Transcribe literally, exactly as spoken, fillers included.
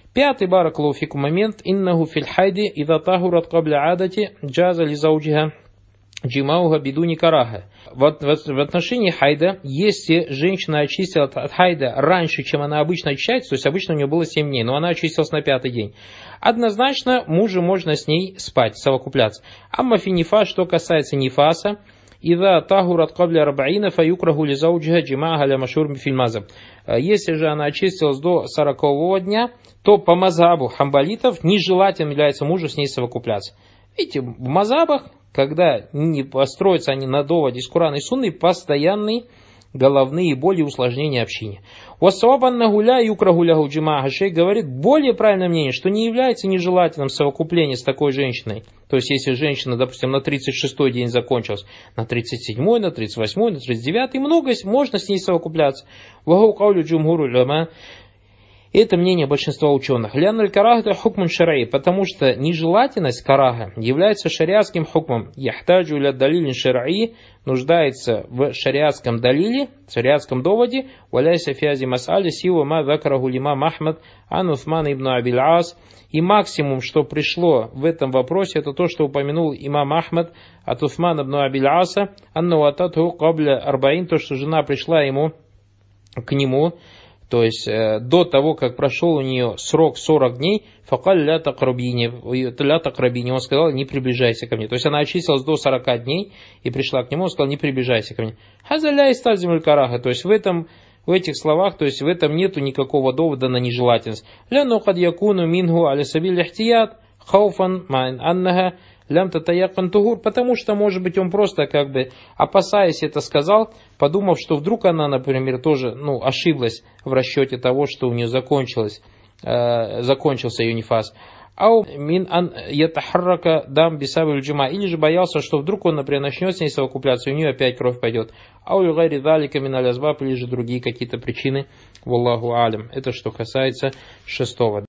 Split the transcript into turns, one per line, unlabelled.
Пятый баракалуфику момент. Иннаху филь хайди ида тахурат кабля адати джаза ли зауджиха джимауга бидуни караха. В отношении хайда, если женщина очистилась от хайда раньше, чем она обычно очищается, то есть обычно у нее было семь дней, но она очистилась на пятый день, однозначно мужу можно с ней спать, совокупляться. Амма фи нифас, что касается нифаса, ида тахурат кабля рабаина фаюкраху ли зауджиха джимауга ля машур филь мазаб. Если же она очистилась до сорокового дня, то по мазабу хамбалитов нежелательным является мужу с ней совокупляться. Видите, в мазабах, когда не построятся они на доводе из Курана и Сунны, постоянные головные боли и усложнения общения. Уассавабанна гуля юкрагулягу джима гашей говорит более правильное мнение, что не является нежелательным совокупление с такой женщиной. То есть, если женщина, допустим, на тридцать шестой день закончилась, на тридцать седьмой, на тридцать восьмой, на тридцать девятый, много можно с ней совокупляться. Вагу каулю джумгуру ляма. Это мнение большинства ученых. Лянуль карах это хукмун шараи, потому что нежелательность караха является шариатским хукмом. Яхтаджу ля далилин шараи, нуждается в шариатском далиле, в шариатском доводе. Валяйся фязи масали сива ма закараху лимам Ахмад ан Уthман ибн Абиль Ас. И максимум, что пришло в этом вопросе, это то, что упомянул имам Ахмад от Уthмана ибн Абиль Аса, анну ататху кабля арбаин, то, что жена пришла ему к нему, то есть э, до того, как прошел у нее срок сорок дней, факаль ля такрабини, он сказал, не приближайся ко мне. То есть она очистилась до сорока дней и пришла к нему, он сказал, не приближайся ко мне. Хазаля истазимуль караха, то есть в этом, в этих словах, то есть в этом нету никакого довода на нежелательность. Ля нухад якуну мингу аля сабиль ихтият, хауфан майн аннаха, лям татаякан тугур, потому что, может быть, он просто, как бы, опасаясь это сказал, подумав, что вдруг она, например, тоже, ну, ошиблась в расчете того, что у нее закончилось, э, закончился ее нифас. Ау мин ан ятахаррака дам бисабиль джума, или же боялся, что вдруг он, например, начнет с ней совокупляться, и у нее опять кровь пойдет. Ау югайри далика мин аль-азбаб, или же другие какие-то причины. Валлаху алям. Это что касается шестого.